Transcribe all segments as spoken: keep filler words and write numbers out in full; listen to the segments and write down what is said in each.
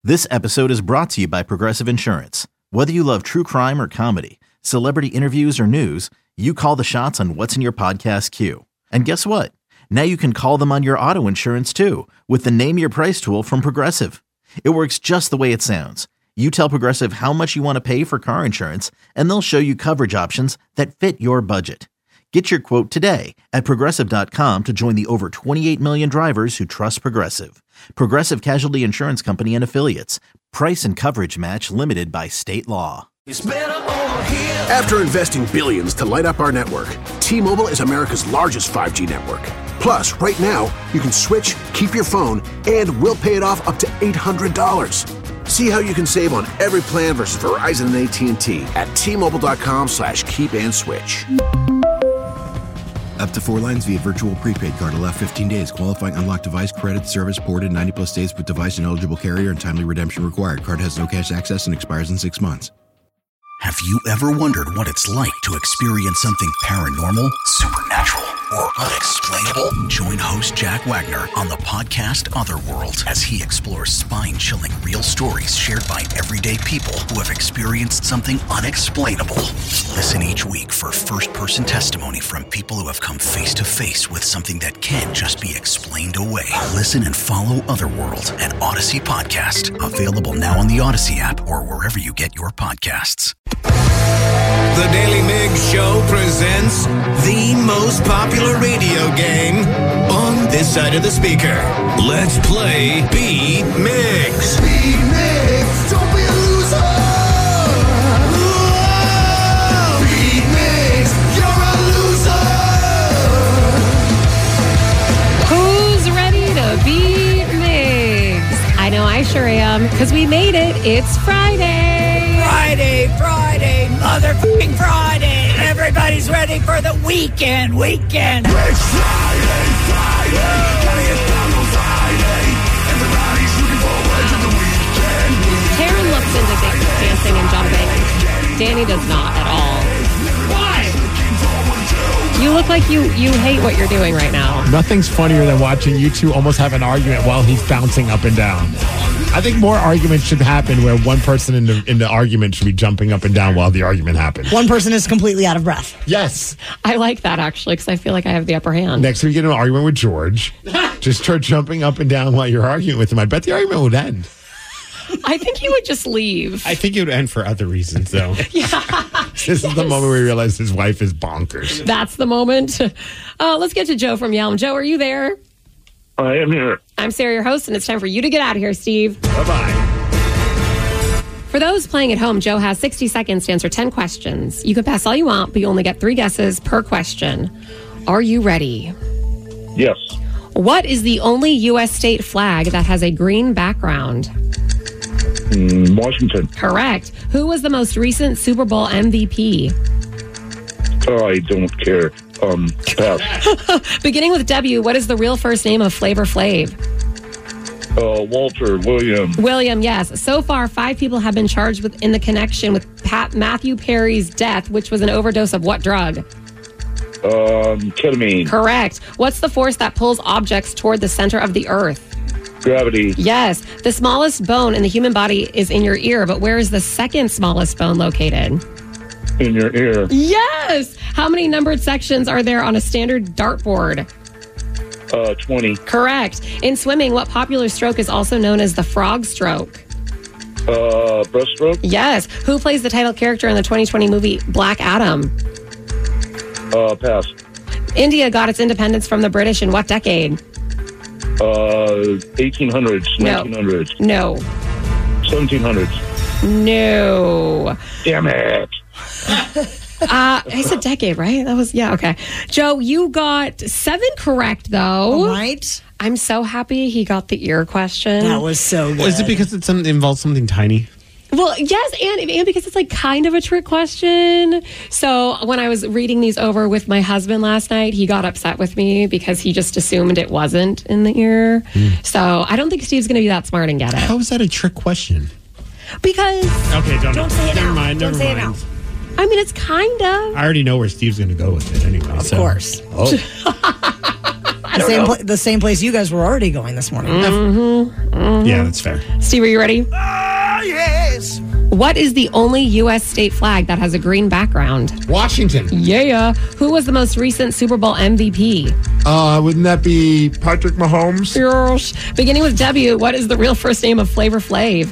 This episode is brought to you by Progressive Insurance. Whether you love true crime or comedy, celebrity interviews or news, you call the shots on what's in your podcast queue. And guess what? Now you can call them on your auto insurance too with the Name Your Price tool from Progressive. It works just the way it sounds. You tell Progressive how much you want to pay for car insurance, and they'll show you coverage options that fit your budget. Get your quote today at Progressive dot com to join the over twenty-eight million drivers who trust Progressive. Progressive Casualty Insurance Company and Affiliates. Price and coverage match limited by state law. After investing billions to light up our network, T-Mobile is America's largest five G network. Plus, right now, you can switch, keep your phone, and we'll pay it off up to eight hundred dollars. See how you can save on every plan versus Verizon and A T and T at T-Mobile.com slash keep and switch. Up to four lines via virtual prepaid card. Allow fifteen days. Qualifying unlocked device credit service ported ninety plus days with device and eligible carrier and timely redemption required. Card has no cash access and expires in six months. Have you ever wondered what it's like to experience something paranormal, supernatural, or unexplainable? Join host Jack Wagner on the podcast Otherworld as he explores spine-chilling real stories shared by everyday people who have experienced something unexplainable. Listen each week for first-person testimony from people who have come face-to-face with something that can't just be explained away. Listen and follow Otherworld, an Odyssey podcast. Available now on the Odyssey app or wherever you get your podcasts. The Daily Migs Show presents the most popular radio game on this side of the speaker. Let's play Beat Migs. Beat Migs, don't be a loser. Whoa! Beat Migs, you're a loser. Who's ready to beat Migs? I know I sure am, because we made it. It's Friday. Friday, Friday, motherfucking Friday. Everybody's ready for the weekend, weekend. It's Friday, Friday. Gotta get down on Friday. Everybody's looking forward to the weekend. Karen looks into da- dancing and jumping. Danny does not at all. Why? You look like you, you hate what you're doing right now. Nothing's funnier than watching you two almost have an argument while he's bouncing up and down. I think more arguments should happen where one person in the in the argument should be jumping up and down while the argument happens. One person is completely out of breath. Yes. I like that, actually, because I feel like I have the upper hand. Next week, you get an argument with George. Just start jumping up and down while you're arguing with him. I bet the argument would end. I think he would just leave. I think it would end for other reasons, though. Yeah. This yes. is the moment where he realizes his wife is bonkers. That's the moment. Uh, let's get to Joe from Yelm. Joe, are you there? I am here. I'm Sarah, your host, and it's time for you to get out of here, Steve. Bye-bye. For those playing at home, Joe has sixty seconds to answer ten questions. You can pass all you want, but you only get three guesses per question. Are you ready? Yes. What is the only U S state flag that has a green background? Mm, Washington. Correct. Who was the most recent Super Bowl M V P? Oh, I don't care. Um, pass. Beginning with W, what is the real first name of Flavor Flav? Uh, Walter William. William, yes. So far, five people have been charged with in the connection with Pat Matthew Perry's death, which was an overdose of what drug? Um, ketamine. Correct. What's the force that pulls objects toward the center of the earth? Gravity. Yes. The smallest bone in the human body is in your ear, but where is the second smallest bone located? In your ear. Yes. How many numbered sections are there on a standard dartboard? Uh, twenty. Correct. In swimming, what popular stroke is also known as the frog stroke? Uh, breaststroke? Yes. Who plays the title character in the twenty twenty movie Black Adam? Uh, pass. India got its independence from the British in what decade? Uh, eighteen hundreds, No. nineteen hundreds. No. seventeen hundreds. No. Damn it. Uh, I said decade, right? That was, yeah, okay. Joe, you got seven correct, though. All right. I'm so happy he got the ear question. That was so good. Is it because it's some, it involves something tiny? Well, yes, and, and because it's like kind of a trick question. So when I was reading these over with my husband last night, he got upset with me because he just assumed it wasn't in the ear. Mm. So I don't think Steve's going to be that smart and get it. How is that a trick question? Because... Okay, don't, don't say it Never now. mind, don't never say mind. It now. I mean, it's kind of. I already know where Steve's going to go with it anyway. Of so. course. Oh. I The same, pla- the same place you guys were already going this morning. Mm-hmm. Mm-hmm. Yeah, that's fair. Steve, are you ready? Ah, yes. What is the only U S state flag that has a green background? Washington. Yeah. Who was the most recent Super Bowl M V P? Uh, wouldn't that be Patrick Mahomes? Yes. Beginning with W, what is the real first name of Flavor Flav?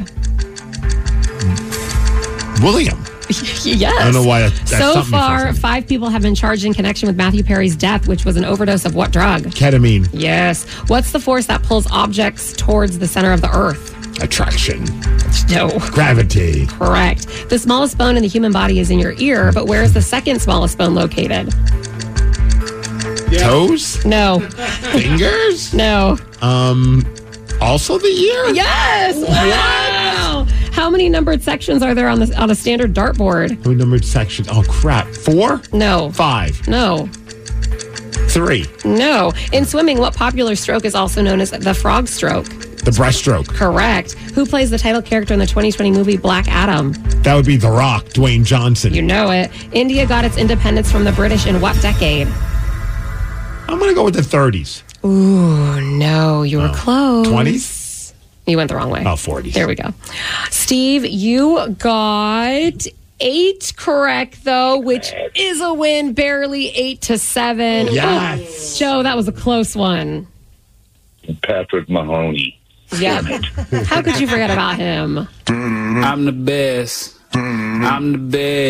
William. Yes. I don't know why that, that So stumped me for a far, second. five people have been charged in connection with Matthew Perry's death, which was an overdose of what drug? Ketamine. Yes. What's the force that pulls objects towards the center of the earth? Attraction. No. Gravity. Correct. The smallest bone in the human body is in your ear, but where is the second smallest bone located? Toes? No. Fingers? No. Um, also the ear? Yes. Wow. How many numbered sections are there on the on a standard dartboard? How many numbered sections? Oh, crap. Four? No. Five? No. Three? No. In swimming, what popular stroke is also known as the frog stroke? The breaststroke. Correct. Who plays the title character in the twenty twenty movie Black Adam? That would be The Rock, Dwayne Johnson. You know it. India got its independence from the British in what decade? I'm going to go with the thirties. Ooh, no. You were Oh. close. twenties? You went the wrong way. Oh, forties. There we go. Steve, you got eight correct, though, which is a win, barely eight to seven. Yes. Ooh, Joe, that was a close one. Patrick Mahoney. Yeah. How could you forget about him? I'm the best. I'm the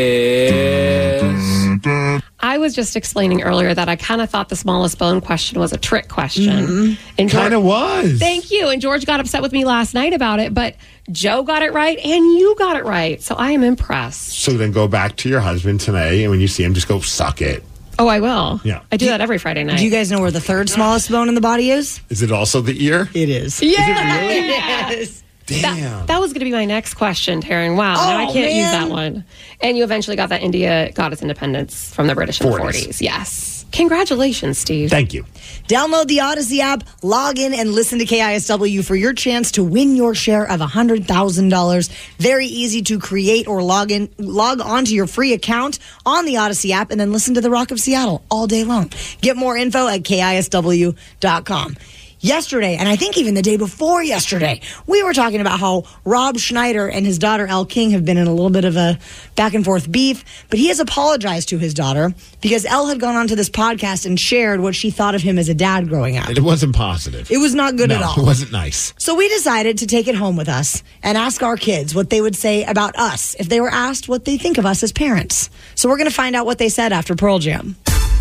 best. I was just explaining earlier that I kind of thought the smallest bone question was a trick question. Mm-hmm. And Kind of was. Thank you. And George got upset with me last night about it, but Joe got it right and you got it right. So I am impressed. So then go back to your husband tonight, and when you see him, just go, suck it. Oh, I will. Yeah. I do that every Friday night. Do you guys know where the third smallest bone in the body is? Is it also the ear? It is. Yes. Damn. That, that was going to be my next question, Taryn. Wow. now I Oh, can't use man. that one. And you eventually got that India got its independence from the British in the forties. forties. Yes. Congratulations, Steve. Thank you. Download the Odyssey app, log in, and listen to K I S W for your chance to win your share of one hundred thousand dollars. Very easy to create or log in, log onto your free account on the Odyssey app, and then listen to the Rock of Seattle all day long. Get more info at K I S W dot com. Yesterday, and I think even the day before yesterday, we were talking about how Rob Schneider and his daughter Elle King have been in a little bit of a back and forth beef, but he has apologized to his daughter because Elle had gone onto this podcast and shared what she thought of him as a dad growing up. It wasn't positive. It was not good no, at all. It wasn't nice. So we decided to take it home with us and ask our kids what they would say about us if they were asked what they think of us as parents. So we're going to find out what they said after Pearl Jam.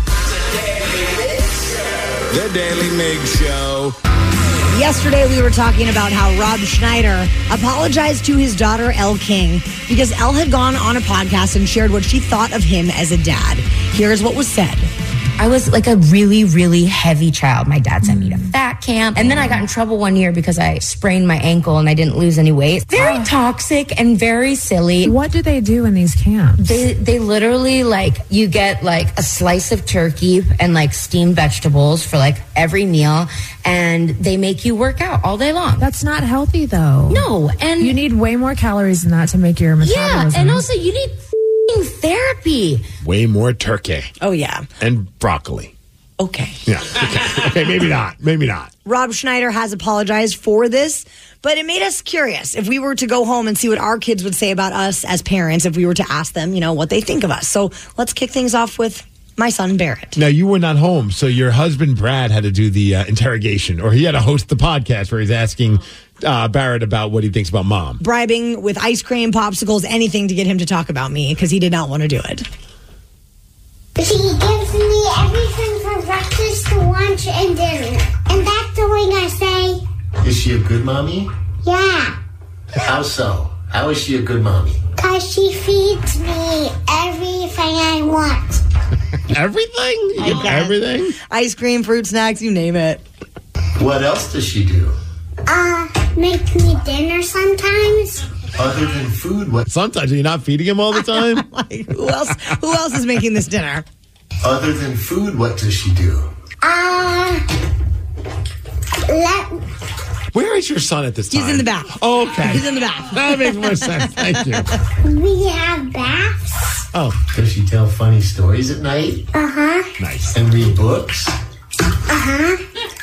The Daily Mig Show. Yesterday, we were talking about how Rob Schneider apologized to his daughter, Elle King, because Elle had gone on a podcast and shared what she thought of him as a dad. Here's what was said. I was like a really, really heavy child. My dad sent me to fat camp. And then I got in trouble one year because I sprained my ankle and I didn't lose any weight. Very toxic and very silly. What do they do in these camps? They they literally, like, you get like a slice of turkey and like steamed vegetables for like every meal. And they make you work out all day long. That's not healthy, though. No. And you need way more calories than that to make your metabolism. Yeah. And also you need therapy. Way more turkey. Oh, yeah. And broccoli. Okay. Yeah. Okay. Okay. Maybe not. Maybe not. Rob Schneider has apologized for this, but it made us curious if we were to go home and see what our kids would say about us as parents, if we were to ask them, you know, what they think of us. So let's kick things off with my son, Barrett. Now, you were not home, so your husband, Brad, had to do the uh, interrogation, or he had to host the podcast where he's asking uh, Barrett about what he thinks about mom. Bribing with ice cream, popsicles, anything to get him to talk about me because he did not want to do it. She gives me everything for breakfast, lunch, and dinner. And that's the way I say, Is she a good mommy? yeah, How so? How is she a good mommy? because she feeds me everything I want. Everything? You give everything? Ice cream, fruit snacks, you name it. What else does she do? Uh, make me dinner sometimes. Other than food, what? Sometimes you're not feeding him all the time? Like, who else? Who else is making this dinner? Other than food, what does she do? Uh, let, Where is your son at this time? He's in the bath. Okay. He's in the bath. That makes more sense. Thank you. we have baths. Oh. Does she tell funny stories at night? Uh-huh. Nice. And read books? Uh-huh.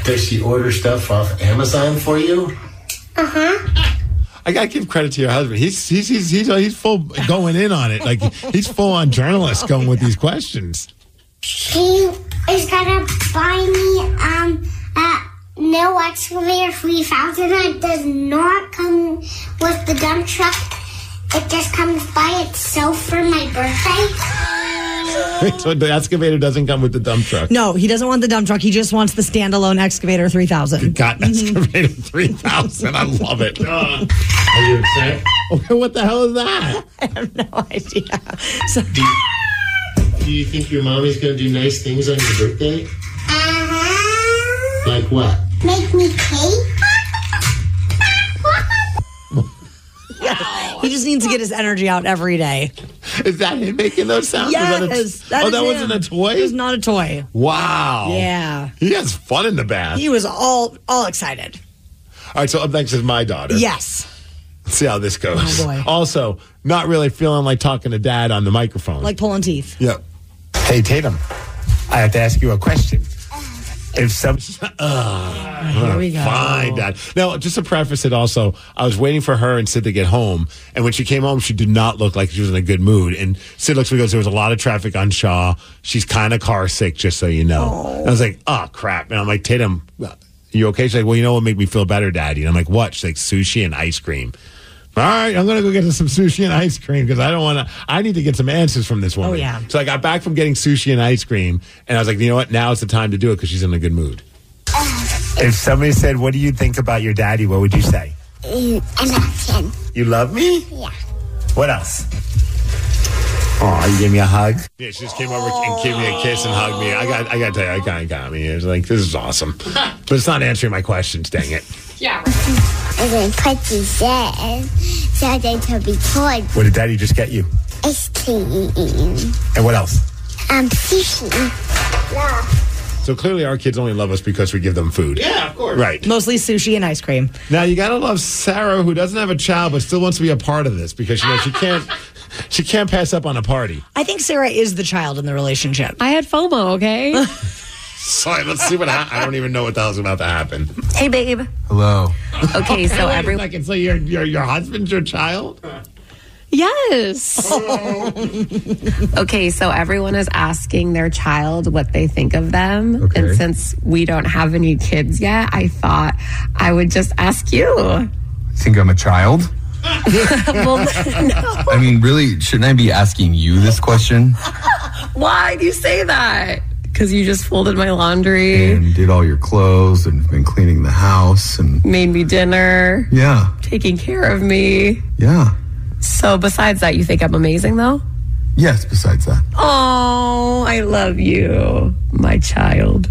Does she order stuff off Amazon for you? Uh-huh. I gotta give credit to your husband. He's he's he's he's, he's full going in on it. Like he's full on journalist going with these questions. She is gonna buy me um a new excavator three thousand. It does not come with the dump truck. It just comes by itself for my birthday. So the excavator doesn't come with the dump truck. No, he doesn't want the dump truck. He just wants the standalone excavator three thousand. Got excavator three thousand. I love it. Uh, are you upset? Okay, what the hell is that? I have no idea. So, Do you, do you think your mommy's going to do nice things on your birthday? Uh-huh. Like what? Make me cake. he just needs to get his energy out every day. Is that him making those sounds? Yes. Is that a, that oh, is that him. wasn't a toy? It was not a toy. Wow. Yeah. He has fun in the bath. He was all all excited. All right, so up next is my daughter. Yes. Let's see how this goes. Oh, boy. Also, not really feeling like talking to Dad on the microphone. Like pulling teeth. Yep. Hey, Tatum, I have to ask you a question. If some... Uh, Here we go. Fine, Dad. Now, just to preface it also, I was waiting for her and Sid to get home, and when she came home, she did not look like she was in a good mood. And Sid looks at me and goes, there was a lot of traffic on Shaw. She's kind of car sick, just so you know. And I was like, oh, crap. And I'm like, Tatum, you okay? She's like, well, you know what would make me feel better, Daddy? And I'm like, what? She's like, sushi and ice cream. All right, I'm going to go get some sushi and ice cream because I don't want to, I need to get some answers from this woman. Oh, yeah. So I got back from getting sushi and ice cream, and I was like, you know what? Now is the time to do it because she's in a good mood. If somebody said, what do you think about your daddy, what would you say? Mm, I love him. You love me? Yeah. What else? Oh, you gave me a hug? Yeah, she just came over and gave me a kiss and hugged me. I got, I got to tell you, I kind of got me. It was like, this is awesome. But it's not answering my questions, dang it. Yeah. And then put this in so that to be told. What did Daddy just get you? Ice cream. And what else? Um, sushi. Yeah. So clearly our kids only love us because we give them food. Yeah, of course. Right. Mostly sushi and ice cream. Now you gotta love Sarah, who doesn't have a child but still wants to be a part of this because you know she can't she can't pass up on a party. I think Sarah is the child in the relationship. I had FOMO, okay? So let's see what ha- I don't even know what the hell's about to happen. Hey, babe. Hello. Okay, so Wait a every second, so your your your husband's your child? Yes. okay, so everyone is asking their child what they think of them, Okay. and since we don't have any kids yet, I thought I would just ask you. Think I'm a child? Well, no. I mean, really, shouldn't I be asking you this question? Why do you say that? Because you just folded my laundry, And did all your clothes and been cleaning the house and made me dinner, yeah, taking care of me. yeah. So besides that, you think I'm amazing, though? Yes, besides that. Oh, I love you, my child.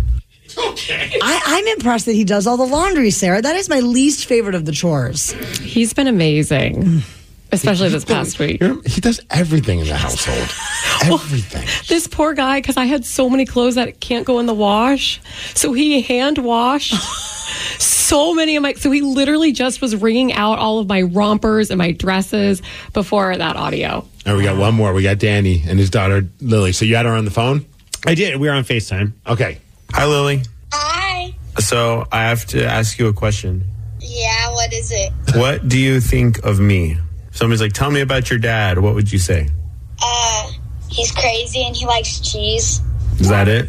I, I'm impressed that he does all the laundry, Sarah. That is my least favorite of the chores. He's been amazing, especially this past week. You're- He does everything in the household. Everything. This poor guy, because I had so many clothes that can't go in the wash. So he hand washed so many of my, so he literally just was wringing out all of my rompers and my dresses before that audio. And we got one more. We got Danny and his daughter Lily. So you had her on the phone? I did. We were on FaceTime. Okay. Hi, Lily. Hi. So I have to ask you a question. Yeah, what is it? What do you think of me? Somebody's like, tell me about your dad. What would you say? Uh, he's crazy and he likes cheese. Is that it?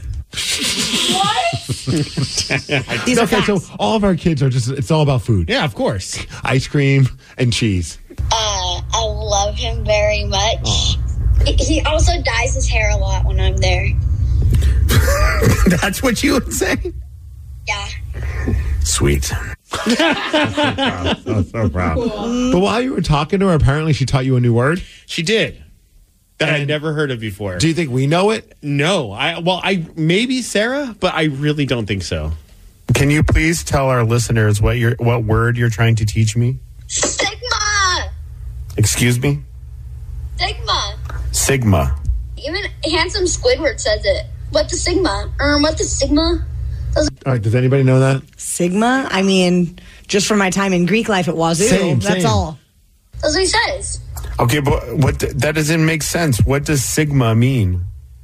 These are Okay, so facts. all of our kids are just, it's all about food. Yeah, of course. Ice cream and cheese. Uh, I love him very much. He- He also dyes his hair a lot when I'm there. That's what you would say? Yeah. Sweet. So, so proud. But while you were talking to her, apparently she taught you a new word. She did. That I'd never heard of before. Do you think we know it? No. I well, I maybe Sarah, but I really don't think so. Can you please tell our listeners what your what word you're trying to teach me? Sigma! Excuse me? Sigma! Sigma. Even Handsome Squidward says it. What the Sigma? Um, what the Sigma? All right, does anybody know that? Sigma? I mean, just from my time in Greek life at Wazoo. Same, That's same. all. That's what he says. Okay, but what that doesn't make sense. What does sigma mean?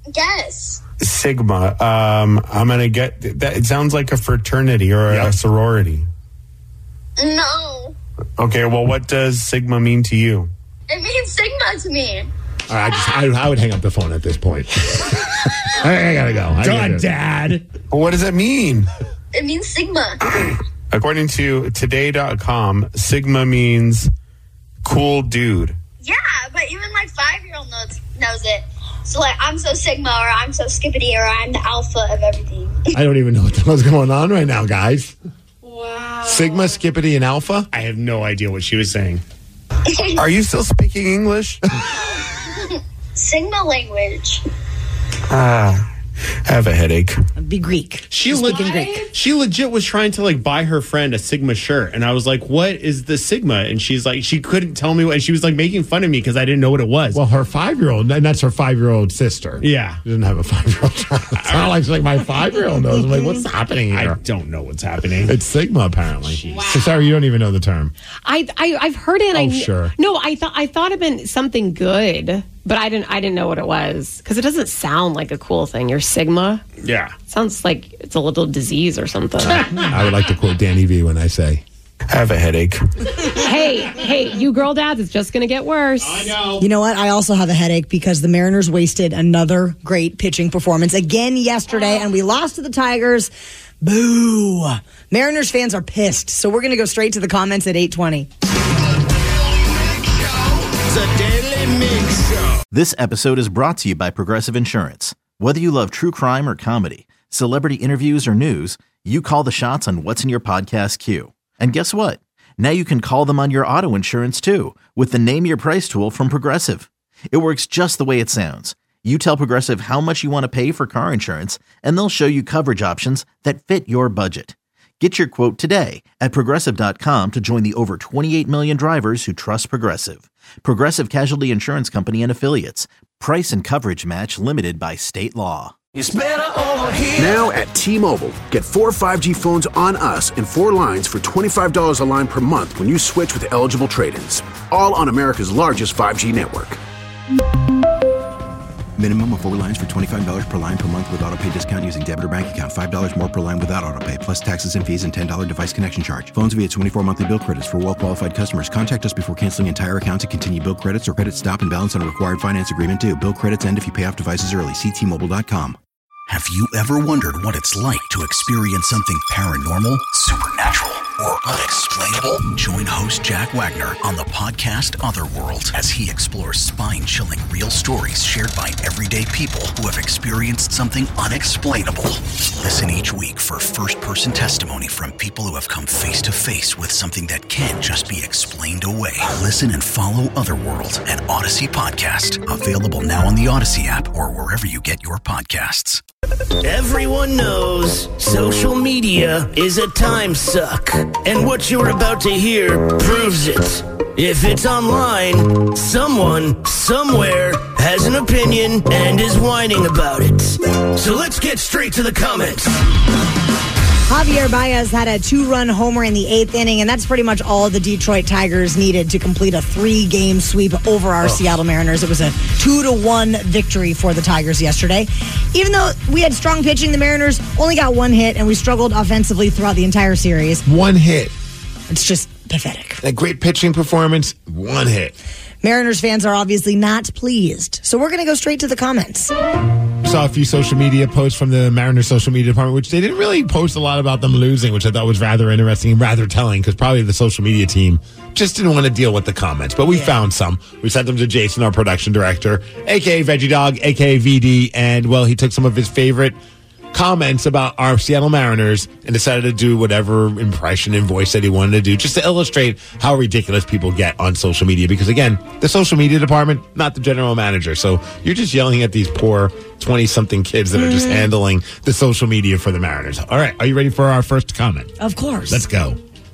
Guess. Sigma. Um, I'm going to get that. It sounds like a fraternity or Yep. a sorority. No. Okay, well, what does Sigma mean to you? It means Sigma to me. All right, I just I, I would hang up the phone at this point. I, I gotta go. I gotta God, go. Dad. Well, what does that mean? It means Sigma. According to today dot com, Sigma means cool dude. Yeah, but even my five-year-old knows, knows it. So, like, I'm so Sigma, or I'm so Skippity, or I'm the alpha of everything. I don't even know what the hell's going on right now, guys. Wow. Sigma, Skippity, and Alpha? I have no idea what she was saying. Are you still speaking English? Sigma language. Ah, I have a headache. Be Greek. She She's le- speaking Greek. She legit was trying to like buy her friend a Sigma shirt, and I was like, "What is the Sigma?" And she's like, she couldn't tell me what. And she was like making fun of me because I didn't know what it was. Well, her five-year-old, and that's her five-year-old sister. Yeah, she doesn't have a five-year-old child. It's not like she's like my five-year-old knows. I'm like, what's happening here? I don't know what's happening. It's Sigma, apparently. So, Sarah, you don't even know the term. I, I I've heard it. Oh, I, sure. No, I thought I thought it meant something good, but I didn't I didn't know what it was because it doesn't sound like a cool thing. You're Sigma. Yeah, sounds like it's a little disease or something. I would like to quote Danny V when I say, I have a headache. hey, hey, you girl dads, it's just going to get worse. I know. You know what? I also have a headache because the Mariners wasted another great pitching performance again yesterday, and we lost to the Tigers. Boo. Mariners fans are pissed, so we're going to go straight to the comments at eight twenty. The Daily Mix Show. This episode is brought to you by Progressive Insurance. Whether you love true crime or comedy, celebrity interviews or news, you call the shots on what's in your podcast queue. And guess what? Now you can call them on your auto insurance too with the Name Your Price tool from Progressive. It works just the way it sounds. You tell Progressive how much you want to pay for car insurance, and they'll show you coverage options that fit your budget. Get your quote today at Progressive dot com to join the over twenty-eight million drivers who trust Progressive. Progressive Casualty Insurance Company and Affiliates. Price and coverage match limited by state law. It's better over here. Now at T-Mobile, get four five G phones on us and four lines for twenty-five dollars a line per month when you switch with eligible trade-ins. All on America's largest five G network. Minimum of four lines for twenty-five dollars per line per month with autopay discount using debit or bank account. five dollars more per line without autopay, plus taxes and fees and ten dollars device connection charge. Phones via twenty-four monthly bill credits for well-qualified customers. Contact us before canceling entire account to continue bill credits or credit stop and balance on a required finance agreement due. Bill credits end if you pay off devices early. See T Mobile dot com. Have you ever wondered what it's like to experience something paranormal, supernatural, or unexplainable? Join host Jack Wagner on the podcast Otherworld as he explores spine-chilling real stories shared by everyday people who have experienced something unexplainable. Listen each week for first-person testimony from people who have come face-to-face with something that can't just be explained away. Listen and follow Otherworld, an Odyssey podcast, available now on the Odyssey app or wherever you get your podcasts. Everyone knows social media is a time suck, and what you're about to hear proves it. If it's online, someone, somewhere, has an opinion and is whining about it. So let's get straight to the comments. Javier Baez had a two-run homer in the eighth inning, and that's pretty much all the Detroit Tigers needed to complete a three-game sweep over our oh. Seattle Mariners. It was a two to one victory for the Tigers yesterday. Even though we had strong pitching, the Mariners only got one hit, and we struggled offensively throughout the entire series. One hit. It's just pathetic. A great pitching performance, one hit. Mariners fans are obviously not pleased, so we're going to go straight to the comments. I saw a few social media posts from the Mariners social media department, which they didn't really post a lot about them losing, which I thought was rather interesting and rather telling, because probably the social media team just didn't want to deal with the comments. But we yeah. found some. We sent them to Jason, our production director, a k a. Veggie Dog, a k a. V D, and, well, he took some of his favorite comments about our Seattle Mariners and decided to do whatever impression and voice that he wanted to do just to illustrate how ridiculous people get on social media. Because, again, the social media department, not the general manager. So you're just yelling at these poor twenty-something kids that are just handling the social media for the Mariners. All right. Are you ready for our first comment? Of course. Let's go.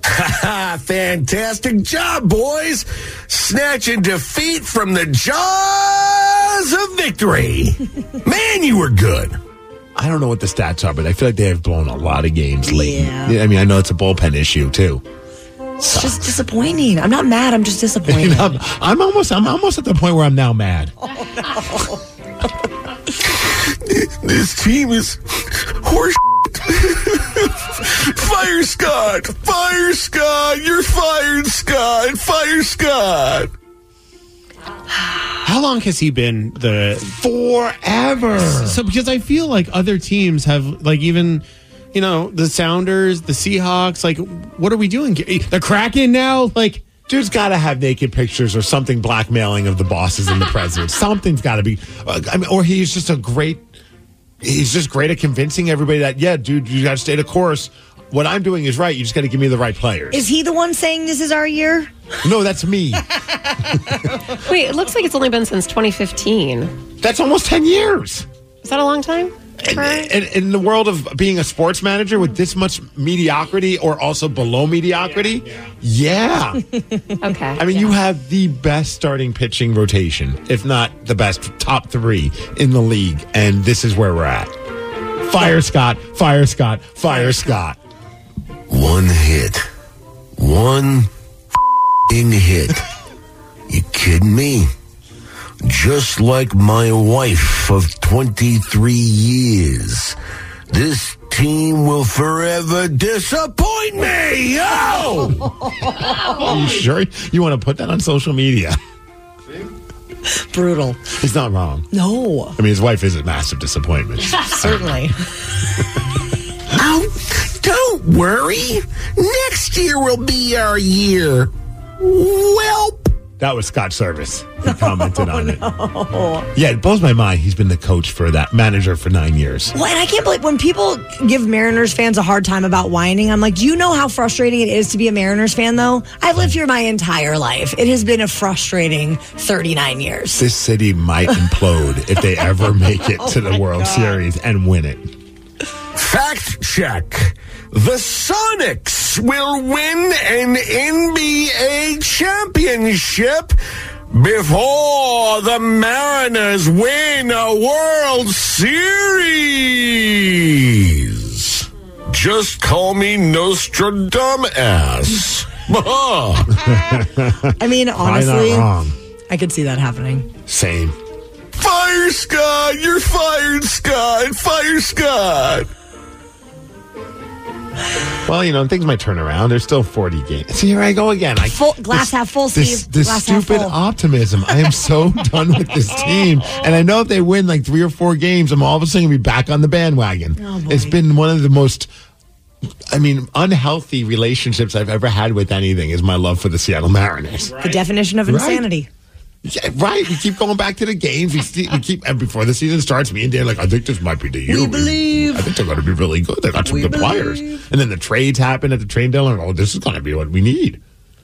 Fantastic job, boys. Snatching defeat from the jaws of victory. Man, you were good. I don't know what the stats are, but I feel like they have blown a lot of games late. Yeah. I mean, I know it's a bullpen issue too. It's so. just disappointing. I'm not mad. I'm just disappointed. You know, I'm almost, I'm almost at the point where I'm now mad. Oh, no. This team is horse. Fire Scott! Fire Scott! You're fired, Scott! Fire Scott! How long has he been the forever? So because I feel like other teams have like even, you know, the Sounders, the Seahawks. Like, what are we doing? The Kraken now, like. Dude's got to have naked pictures or something blackmailing of the bosses and the president. Something's got to be. Uh, I mean, or he's just a great. He's just great at convincing everybody that, yeah, dude, you got to stay the course. What I'm doing is right. You just got to give me the right players. Is he the one saying this is our year? No, that's me. Wait, it looks like it's only been since twenty fifteen. That's almost ten years. Is that a long time? In, in, in the world of being a sports manager with this much mediocrity or also below mediocrity, yeah. yeah. Okay. I mean, yeah. you have the best starting pitching rotation, if not the best top three in the league, and this is where we're at. Fire Scott, fire Scott, fire Scott. One hit. One f***ing hit. You kidding me? Just like my wife of twenty-three years. This team will forever disappoint me. Yo! Are you sure you want to put that on social media? Brutal. He's not wrong. No. I mean, his wife is a massive disappointment. Certainly. Oh, don't worry. Next year will be our year. Welp. That was Scott Service. He commented oh, on it. No. Yeah, it blows my mind. He's been the coach for that, manager for nine years. Well, and I can't believe when people give Mariners fans a hard time about whining, I'm like, do you know how frustrating it is to be a Mariners fan, though? I've lived here my entire life. It has been a frustrating thirty-nine years. This city might implode if they ever make it to the oh World God. Series and win it. Fact check. The Sonics will win an N B A championship before the Mariners win a World Series. Just call me Nostradamus. I mean, honestly, not wrong. I could see that happening. Same. Fire Scott! You're fired, Scott! Fire Scott! Well, you know, things might turn around. There's still forty games. See, here I go again. I, full, glass this, half full, this, Steve. This glass half stupid full. optimism. I am so done with this team. And I know if they win like three or four games, I'm all of a sudden going to be back on the bandwagon. Oh, boy. It's been one of the most, I mean, unhealthy relationships I've ever had with anything is my love for the Seattle Mariners. The definition of insanity. Right. Yeah, right. We keep going back to the games. We, see, we keep, and before the season starts, me and Dan are like, I think this might be the year. We believe. I think they're going to be really good. They got some We good believe. players. And then the trades happen at the trade deadline. Oh, this is going to be what we need.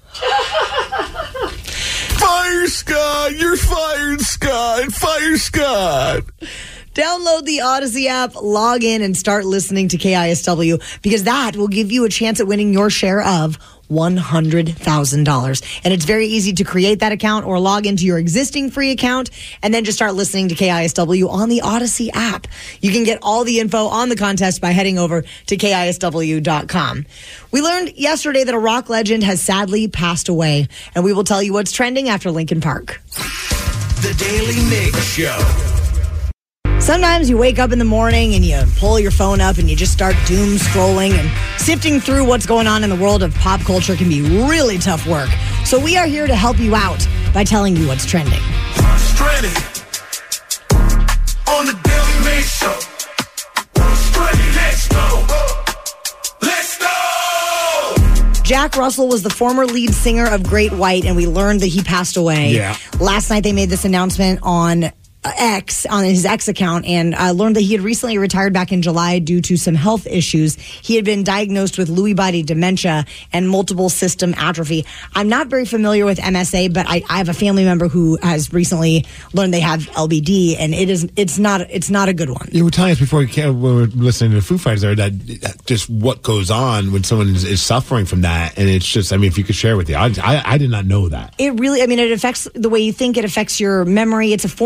Fire Scott! You're fired, Scott! Fire Scott! Download the Odyssey app, log in, and start listening to K I S W because that will give you a chance at winning your share of one hundred thousand dollars. And it's very easy to create that account or log into your existing free account and then just start listening to K I S W on the Odyssey app. You can get all the info on the contest by heading over to K I S W dot com. We learned yesterday that a rock legend has sadly passed away, and we will tell you what's trending after Linkin Park. The Daily Mig Show. Sometimes you wake up in the morning and you pull your phone up and you just start doom scrolling, and sifting through what's going on in the world of pop culture can be really tough work. So we are here to help you out by telling you what's trending. Stranded on the Daily Mig Show. Stranded, let's go. Let's go. Jack Russell was the former lead singer of Great White, and we learned that he passed away. Yeah. Last night they made this announcement on X, on his X account, and I learned that he had recently retired back in July due to some health issues. He had been diagnosed with Lewy body dementia and multiple system atrophy. I'm not very familiar with M S A, but I, I have a family member who has recently learned they have L B D, and it is it's not it's not a good one. You were telling us before we, came, we were listening to the Foo Fighters there that just what goes on when someone is, is suffering from that, and it's just, I mean, if you could share with the audience, I, I did not know that. It really, I mean, it affects the way you think. It affects your memory. It's a form of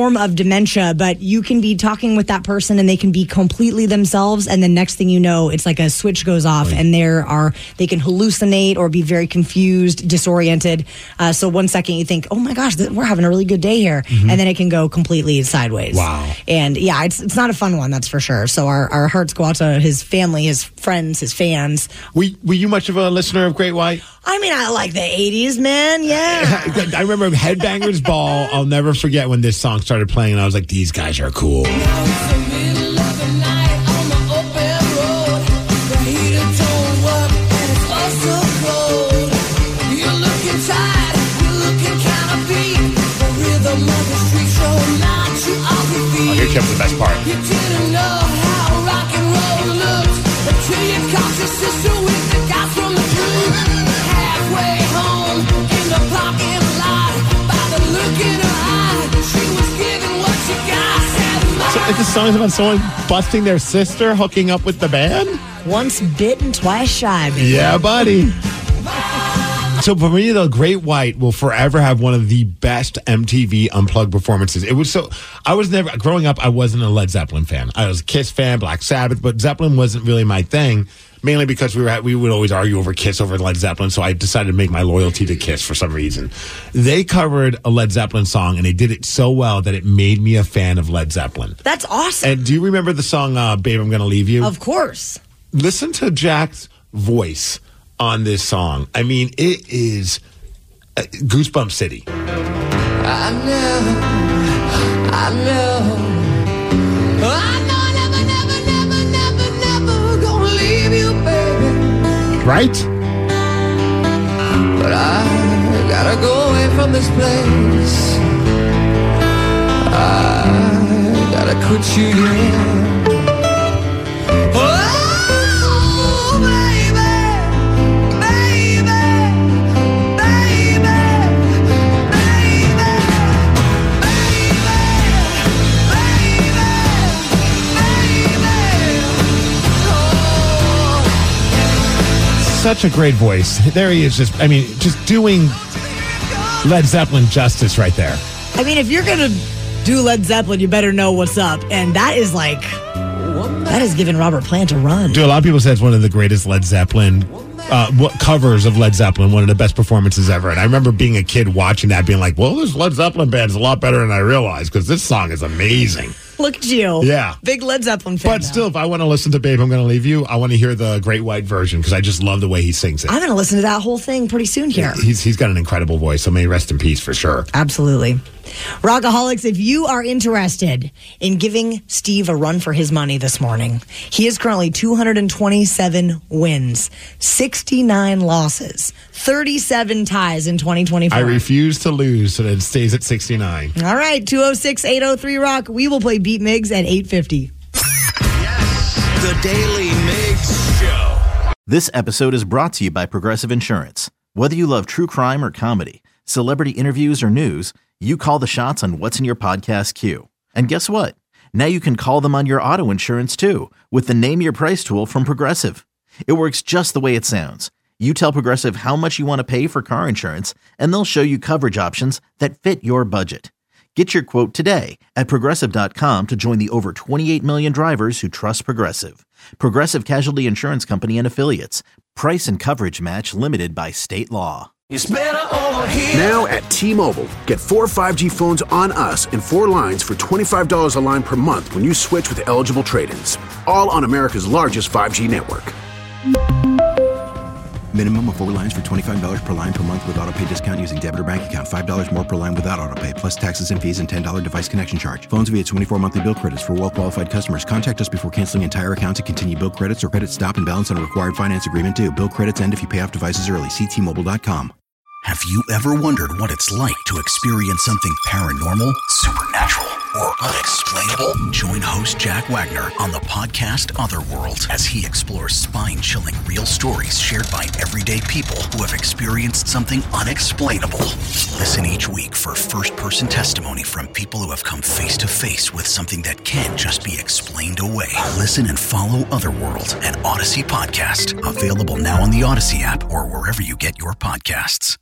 dementia, but you can be talking with that person and they can be completely themselves, and the next thing you know, it's like a switch goes off, right. and there are they can hallucinate or be very confused, disoriented. Uh, so one second you think, oh my gosh, th- we're having a really good day here, mm-hmm. and then it can go completely sideways. Wow. And yeah, it's it's not a fun one, that's for sure. So our, our hearts go out to his family, his friends, his fans. Were, were you much of a listener of Great White? I mean, I like the eighties, man. Yeah. I remember Headbangers Ball. I'll never forget when this song started playing, and I was like, these guys are cool. Oh, here comes the best part. You didn't know how rock and roll looked until you caught your sister with the guy from the group. Halfway home in the parking lot, by the look in her eye, she was giving what she got. So if the song is about someone busting their sister, hooking up with the band? Once bitten, twice shy, baby. Yeah, buddy. So for me, the Great White will forever have one of the best M T V Unplugged performances. It was so, I was never, growing up, I wasn't a Led Zeppelin fan. I was a Kiss fan, Black Sabbath, but Zeppelin wasn't really my thing, mainly because we were at, we would always argue over Kiss over Led Zeppelin, so I decided to make my loyalty to Kiss for some reason. They covered a Led Zeppelin song, and they did it so well that it made me a fan of Led Zeppelin. That's awesome. And do you remember the song, uh, Babe, I'm Gonna Leave You? Of course. Listen to Jack's voice on this song. I mean, it is uh, Goosebump City. I know, I know, I know, never, never, never, never, never gonna leave you, baby. Right? But I gotta go away from this place. I gotta quit you, yeah. Such a great voice. There he is, just, I mean, just doing Led Zeppelin justice right there. I mean, if you're going to do Led Zeppelin, you better know what's up. And that is like, that is giving Robert Plant a run. Dude, a lot of people say it's one of the greatest Led Zeppelin uh, what, covers of Led Zeppelin, one of the best performances ever. And I remember being a kid watching that, being like, well, this Led Zeppelin band is a lot better than I realized, because this song is amazing. Look at you. Yeah. Big Led Zeppelin fan. But now. still, if I want to listen to Babe, I'm Gonna Leave You, I want to hear the Great White version, because I just love the way he sings it. I'm going to listen to that whole thing pretty soon here. He's He's got an incredible voice, so may he rest in peace for sure. Absolutely. Rockaholics, if you are interested in giving Steve a run for his money this morning, he is currently two hundred twenty-seven wins, sixty-nine losses, thirty-seven ties in twenty twenty-four. I refuse to lose, so that it stays at sixty-nine. All right, two oh six, eight oh three, Rock. We will play Beat Migs at eight fifty. Yes, the Daily Migs Show. This episode is brought to you by Progressive Insurance. Whether you love true crime or comedy, celebrity interviews or news, you call the shots on what's in your podcast queue. And guess what? Now you can call them on your auto insurance too, with the Name Your Price tool from Progressive. It works just the way it sounds. You tell Progressive how much you want to pay for car insurance, and they'll show you coverage options that fit your budget. Get your quote today at Progressive dot com to join the over twenty-eight million drivers who trust Progressive. Progressive Casualty Insurance Company and Affiliates. Price and coverage match limited by state law. It's better over here. Now at T-Mobile, get four five G phones on us and four lines for twenty-five dollars a line per month when you switch with eligible trade-ins. All on America's largest five G network. Minimum of four lines for twenty-five dollars per line per month with auto pay discount using debit or bank account. five dollars more per line without auto pay, plus taxes and fees and ten dollars device connection charge. Phones via twenty-four monthly bill credits for well-qualified customers. Contact us before canceling entire account to continue bill credits or credit stop and balance on required finance agreement due. Bill credits end if you pay off devices early. See T Mobile dot com. Have you ever wondered what it's like to experience something paranormal, supernatural, or unexplainable? Join host Jack Wagner on the podcast Otherworld as he explores spine-chilling real stories shared by everyday people who have experienced something unexplainable. Listen each week for first-person testimony from people who have come face-to-face with something that can't just be explained away. Listen and follow Otherworld, an Odyssey podcast, available now on the Odyssey app or wherever you get your podcasts.